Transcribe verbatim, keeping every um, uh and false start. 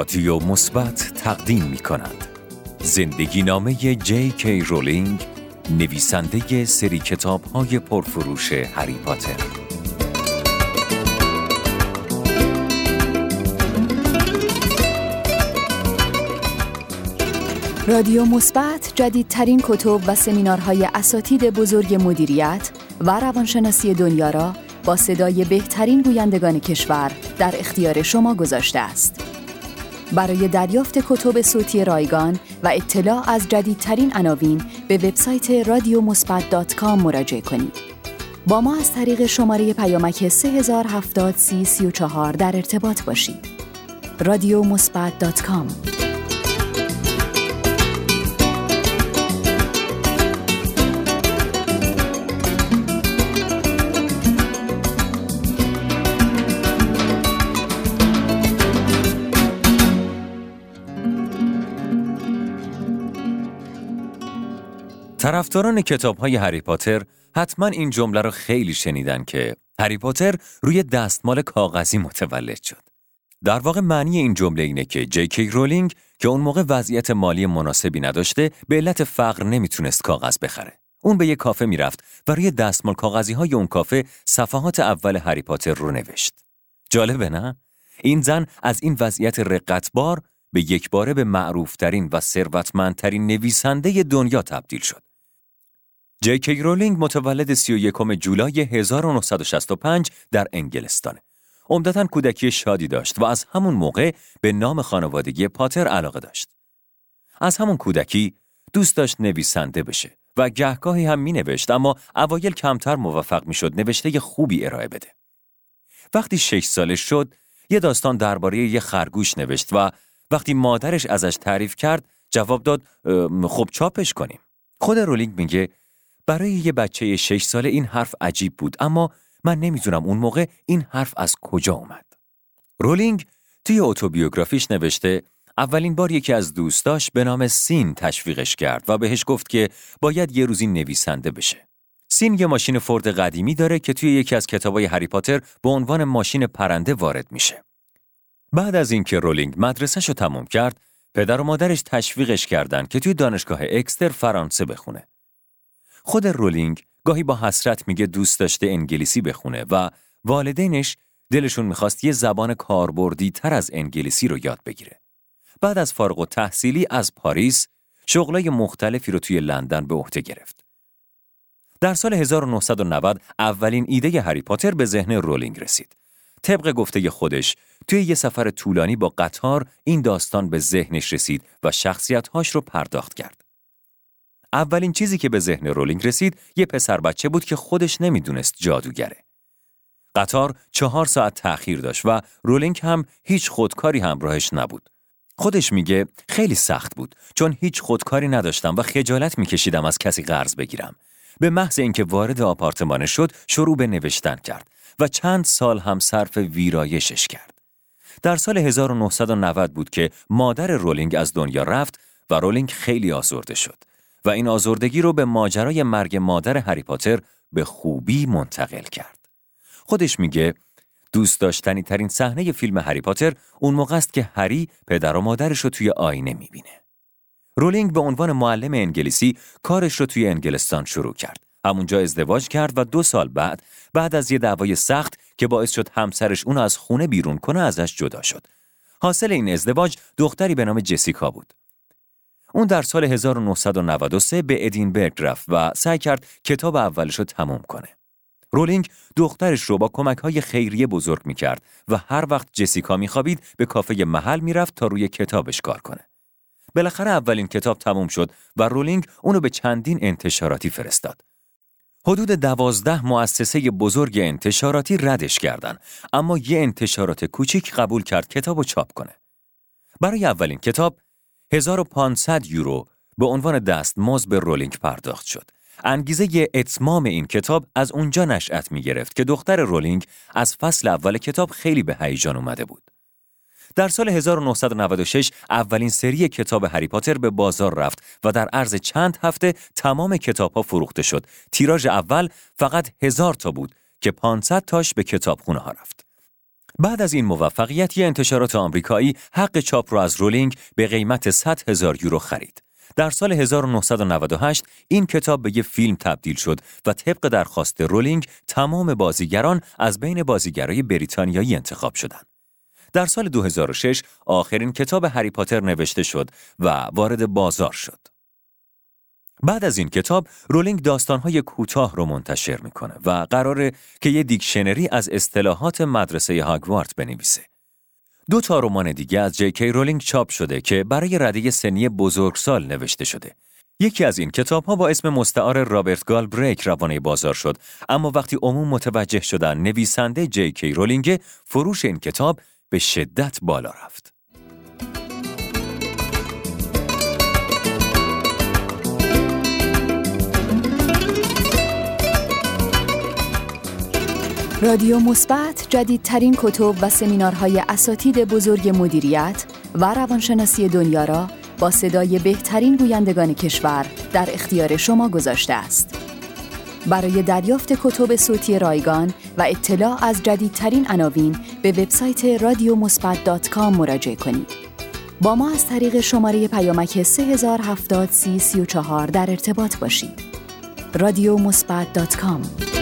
رادیو مثبت تقدیم می کند زندگی نامه جی کی رولینگ، نویسنده سری کتاب‌های پرفروش هری پاتر. رادیو مثبت جدیدترین کتب و سمینارهای اساتید بزرگ مدیریت و روانشناسی دنیا را با صدای بهترین گویندگان کشور در اختیار شما گذاشته است. برای دریافت کتب صوتی رایگان و اطلاع از جدیدترین عناوین به وبسایت رادیو مثبت دات کام مراجعه کنید. با ما از طریق شماره پیامک سه هزار هفتاد سی سی و چهار در ارتباط باشید. رادیو مثبت دات کام. طرفداران کتاب‌های هری پاتر حتما این جمله رو خیلی شنیدن که هری پاتر روی دستمال کاغذی متولد شد. در واقع معنی این جمله اینه که جی کی رولینگ که اون موقع وضعیت مالی مناسبی نداشته، به علت فقر نمیتونست کاغذ بخره. اون به یک کافه میرفت و روی دستمال کاغذی‌های اون کافه صفحات اول هری پاتر رو نوشت. جالبه نه؟ این زن از این وضعیت رقتبار به یک باره به معروفترین و ثروتمندترین نویسنده دنیا تبدیل شد. جی کی رولینگ متولد سی و یکم جولای هزار و نهصد و شصت و پنج در انگلستان. عمدتاً کودکی شادی داشت و از همون موقع به نام خانوادگی پاتر علاقه داشت. از همون کودکی دوست داشت نویسنده بشه و گهگاهی هم مینوشت، اما اوایل کمتر موفق میشد نوشته خوبی ارائه بده. وقتی شش سالش شد، یه داستان درباره یه خرگوش نوشت و وقتی مادرش ازش تعریف کرد، جواب داد خب چاپش کنیم. خود رولینگ میگه برای یه بچه شش ساله این حرف عجیب بود، اما من نمیدونم اون موقع این حرف از کجا اومد. رولینگ توی اتوبیوگرافیش نوشته اولین بار یکی از دوستاش به نام سین تشویقش کرد و بهش گفت که باید یه روزی نویسنده بشه. سین یه ماشین فورد قدیمی داره که توی یکی از کتابای هری پاتر به عنوان ماشین پرنده وارد میشه. بعد از اینکه رولینگ مدرسه‌شو تموم کرد، پدر و مادرش تشویقش کردند که توی دانشگاه اکستر فرانسه بخونه. خود رولینگ گاهی با حسرت میگه دوست داشته انگلیسی بخونه و والدینش دلشون میخواست یه زبان کاربردی تر از انگلیسی رو یاد بگیره. بعد از فارغ التحصیلی از پاریس، شغلای مختلفی رو توی لندن به عهده گرفت. در سال هزار و نهصد و نود اولین ایده هری پاتر به ذهن رولینگ رسید. طبق گفته خودش، توی یه سفر طولانی با قطار این داستان به ذهنش رسید و شخصیت‌هاش رو پرداخت کرد. اولین چیزی که به ذهن رولینگ رسید یه پسر بچه بود که خودش نمیدونست جادوگره. قطار چهار ساعت تأخیر داشت و رولینگ هم هیچ خودکاری همراهش نبود. خودش میگه خیلی سخت بود چون هیچ خودکاری نداشتم و خجالت میکشیدم از کسی قرض بگیرم. به محض اینکه وارد آپارتمانش شد شروع به نوشتن کرد و چند سال هم صرف ویرایشش کرد. در سال هزار و نهصد و نود بود که مادر رولینگ از دنیا رفت و رولینگ خیلی آزرده شد و این آزردگی رو به ماجرای مرگ مادر هری پاتر به خوبی منتقل کرد. خودش میگه دوست داشتنی ترین صحنه فیلم هری پاتر اون موقع است که هری پدر و مادرش رو توی آینه میبینه. رولینگ به عنوان معلم انگلیسی کارش رو توی انگلستان شروع کرد. همونجا ازدواج کرد و دو سال بعد بعد از یه دعوای سخت که باعث شد همسرش اونو از خونه بیرون کنه ازش جدا شد. حاصل این ازدواج دختری به نام جسیکا بود. اون در سال هزار و نهصد و نود و سه به ادینبرگ رفت و سعی کرد کتاب اولش رو تموم کنه. رولینگ دخترش رو با کمک‌های خیریه بزرگ می‌کرد و هر وقت جسیکا می‌خوابید به کافه محل می‌رفت تا روی کتابش کار کنه. بالاخره اولین کتاب تموم شد و رولینگ اونو به چندین انتشاراتی فرستاد. حدود دوازده مؤسسه بزرگ انتشاراتی ردش کردن، اما یه انتشارات کوچیک قبول کرد کتابو چاپ کنه. برای اولین کتاب هزار و پانصد یورو به عنوان دستمزد به رولینگ پرداخت شد. انگیزه اتمام این کتاب از اونجا نشأت می گرفت که دختر رولینگ از فصل اول کتاب خیلی به هیجان اومده بود. در سال هزار و نهصد و نود و شش اولین سری کتاب هری پاتر به بازار رفت و در عرض چند هفته تمام کتاب‌ها فروخته شد. تیراژ اول فقط هزار تا بود که پانصد تاش به کتابخونه‌ها رفت. بعد از این موفقیت، یه انتشارات آمریکایی حق چاپ را از رولینگ به قیمت صد هزار یورو خرید. در سال هزار و نهصد و نود و هشت این کتاب به یه فیلم تبدیل شد و طبق درخواست رولینگ تمام بازیگران از بین بازیگرای بریتانیایی انتخاب شدند. در سال دو هزار و شش آخرین کتاب هری پاتر نوشته شد و وارد بازار شد. بعد از این کتاب رولینگ داستان‌های کوتاه رو منتشر میکنه و قراره که یه دیکشنری از اصطلاحات مدرسه هاگوارت بنویسه. دو تا رمان دیگه از جی کی رولینگ چاپ شده که برای رده سنی بزرگسال نوشته شده. یکی از این کتاب‌ها با اسم مستعار رابرت گالبریک روانه بازار شد، اما وقتی عموم متوجه شدن نویسنده جی کی رولینگ، فروش این کتاب به شدت بالا رفت. رادیو مثبت جدیدترین کتب و سمینارهای اساتید بزرگ مدیریت و روانشناسی دنیا را با صدای بهترین گویندگان کشور در اختیار شما گذاشته است. برای دریافت کتب صوتی رایگان و اطلاع از جدیدترین عناوین به وبسایت رادیو مثبت دات کام مراجعه کنید. با ما از طریق شماره پیامک سه هزار و هفتاد سی سی و چهار در ارتباط باشید. رادیو مثبت دات کام